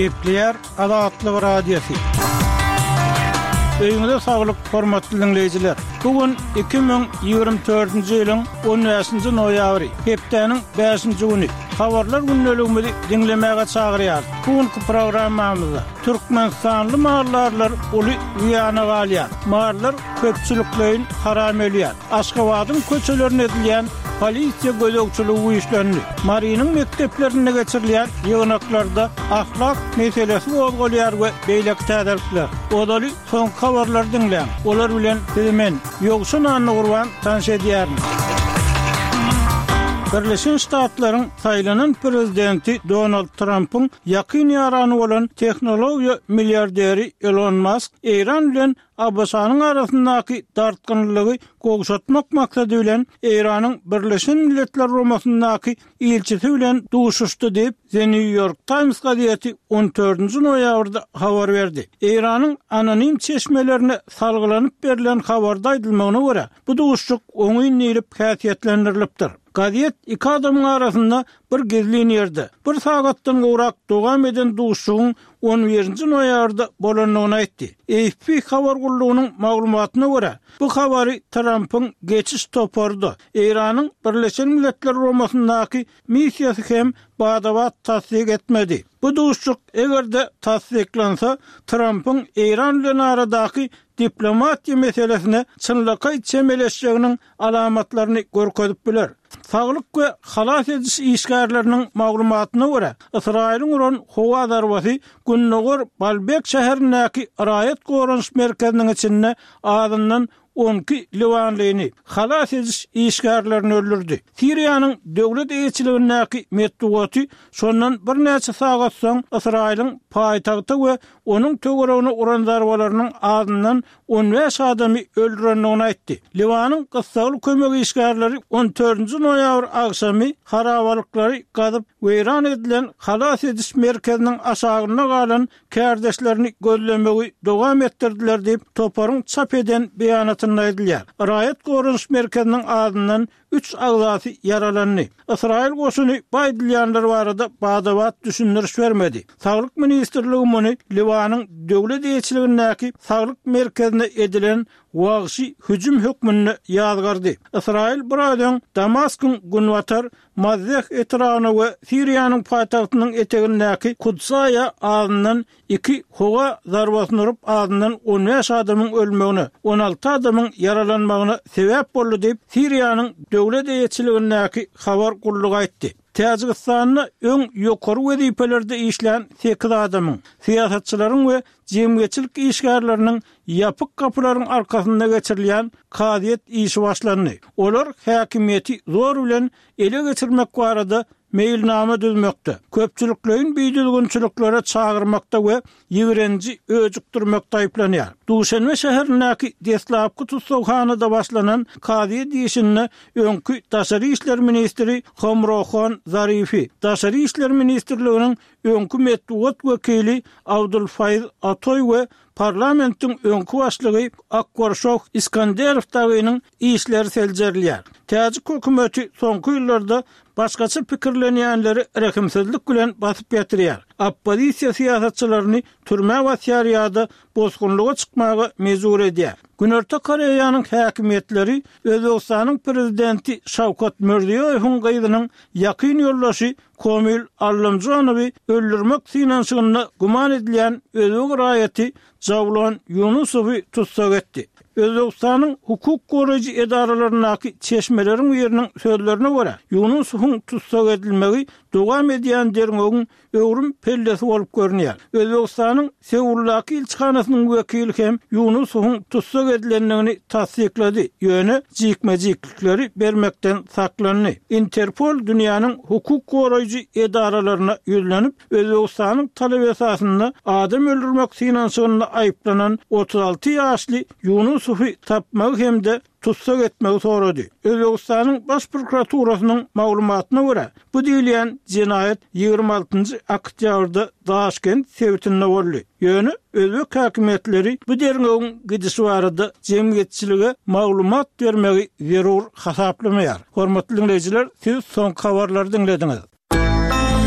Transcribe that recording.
Gepleyer Azatlyk Radiosu. Öýüňizde saglyk, hormatly dinleýijiler. Bugün 2024-nji ýylyň 10-njy noýabry, hepdeniň 5-nji güni. Habarlar günneligimizi dinlemäge çagyrýar. Bugünkü programmamyzda Türkmenistanly maarlar uly ýana galýar. Maarlar köpçüliklerin haram edýär. Aşgabatyň köçelerine edilýän polisiýa gözegçiligi işlerini, Marynyň mekteplerine geçirilýän ýygnaklarda ahlak meselesi bolýar we beýlek täderlikler. Odaly son habarlar dinleýän. Olar bilen men ýokşun anny gurban tanış edýär. Birleşen Ştatlaryň saýlanan prezidenti Donald Trump'ın ýakyn ýarany bolan tehnologiýa milliarderi Elon Musk, Iran bilen Abbasanyň arasyndaky dartgynlygy gogşatmak maksady bilen Iranyň Birleşen Milletler Romasyndaky elçisi bilen duşuşdy diýip The New York Times gazetesi 14-nji noýabrda habar berdi. Iranyň anonim çeşmelerine salgylanyp berilen habarda aýdylmagyna görä, bu duşuşyk oňy nirip häsiýetlendirilipdir. Gazet iki adamın arasında bir gizli nerede. Bir sagatdan gowrak dogam eden duşuşygyň 11-nji noýabrda bolanyny aýtdy. AFP habar gurulugynyň maglumatyna görä, bu habary Trump'ın geçiş topardy. Iranyň Birleşen Milletler Romasyndaky missiýasy hem badabat tasdik etmedi. Bu duşuşyk egerde tasdiklansa Trump'ın Iran bilen aradaky diplomatiýa meselesine çynlyky çemeleşýäginiň alamatlaryny görkezip biler. Saglyk we halas ediş işgärleriniň maglumatyna görä, Israýlyň uran howa darbasy Günnogor Balbek şäherindäki Raýat gorunç merkeziniň içinde adından 12 Liwanlyny halas ediş işgärlerini öldürdi. Siriýanyň döwlet elçiligindäki medeniýeti şondan bir näçe sagat soň Israýlyň paýtagty we onuň töweregine uran darbalarynyň adından 15 adamy öldürendigini aýtdy. Liwanyň gysgaly kömek işgärleri 14-nji noýabr agşamy harabalyklary gazyp weýran edilen halas ediş merkeziniň aşagyna galan kärdeşlerini gözlemegi dowam etdirdiler diýip Toparyň çap eden beýanatyna aýdylýar. Raýat gorunç merkeziniň adından 3 agzasy yaralandy. Israýil goşuny baýdylýanlar barada badabat düşündiriş bermedi. Saglyk ministrligi muny Liwanyň döwlet elçiligindäki saglyk merkezine edilen wagşy hüjüm hökmüne ýazgardy. Israýil buradan Damaskyn günwatar Mazzeh etragyna we Siriýanyň paýtagtynyň etegindäki Kudsaýa adından 2 howa zarbasyny urup adından 15 adamyň ölmegine, 16 adamyň yaralanmagyna sebäp boldy diýip Siriýanyň döwlet elçiligindäki habar gurulugy aýtdy. Täjikistanyň öň ýokary wezipelerde işleýän 8 adamyň, siýasatçylaryň we jemgyýetçilik işgärleriniň ýapyk kapylaryň arkasynda geçirilýän kadyet işi başlandy. Olar häkimiýeti zor bilen ele geçirmek barada meýilnama düzmekde. Köpçüliklerin beýdilgünçiliklere çagyrmakda we ýigrenji öjükdirmekde aýplanýar. Duşanbe şäherindäki deslapky tutsakhanyda başlanan kadyet işini öňkü Daşary işler ministri Homrohon Zarifi, Daşary işler ministrliginiň öňkü medeniýet wekili Abdulfayz Atoy we parlamentiň öňkü başlygy Akwarshow Iskanderow dagynyň işleri seljerlýär. Täjik hökümeti soňky ýyllarda başgaça pikirlenýänleri rekimsizlik bilen basyp ýetirýär. Oppozisiýa siýasatçylaryny türme we şeriýada bozgunlyga çykmagy mezur edýär. Günorta Koreýanyň häkimetleri Özbegistanyň prezidenti Şawkat Mirziýowyň gyzynyň ýakyn ýoldaşy Komil Allamjanowy öldürmek finansygyna guman edilýän Özbek raýaty Jawlan Yunusowy tutsak etdi. Özbegistanyň hukuk goraýjy edaralarynyň çeşmeleriň ýeriniň sözlerine görä, Yunusowyň tutsak edilmegi dowam edýän derňegiň öwrüm pellesi bolup görünýär. Özbegistanyň Seullaky ilçihanasynyň wekili hem Yunusowyň tutsak edilendigini tasdiklady. Ýöne jikmejiklikleri bermekden saklandy. Interpol dünýäniň hukuk goraýjy edaralaryna ýüzlenip, Özbegistanyň talep esasynda adam öldürmek finansygyna aýplanan 36 ýaşly Yunusowy tapmak hemde tutsak etmegi sorady. Özbegistanyň baş prokuraturasynyň maglumatyna görä, bu diýilen jinayet 26-njy oktýabrda Daşkent sewtinde boldy. Ýöne Özbek häkimetleri bu derňegiň gidişi barada jemgyýetçilige maglumat bermegi zerur hasaplamaýar. Hormatly dinleýijiler, siz soň habarlary dinlediňiz.